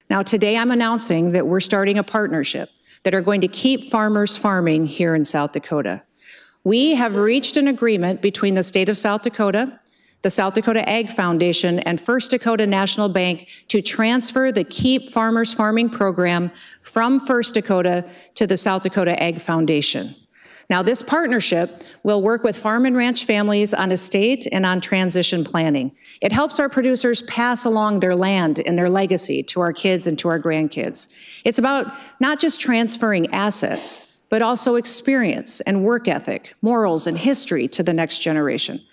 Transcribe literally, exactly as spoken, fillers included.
Now, today I'm announcing that we're starting a partnership that are going to keep farmers farming here in South Dakota. We have reached an agreement between the state of South Dakota, the South Dakota Ag Foundation, and First Dakota National Bank to transfer the Keep Farmers Farming program from First Dakota to the South Dakota Ag Foundation. Now, this partnership will work with farm and ranch families on estate and on transition planning. It helps our producers pass along their land and their legacy to our kids and to our grandkids. It's about not just transferring assets, but also experience and work ethic, morals and history to the next generation.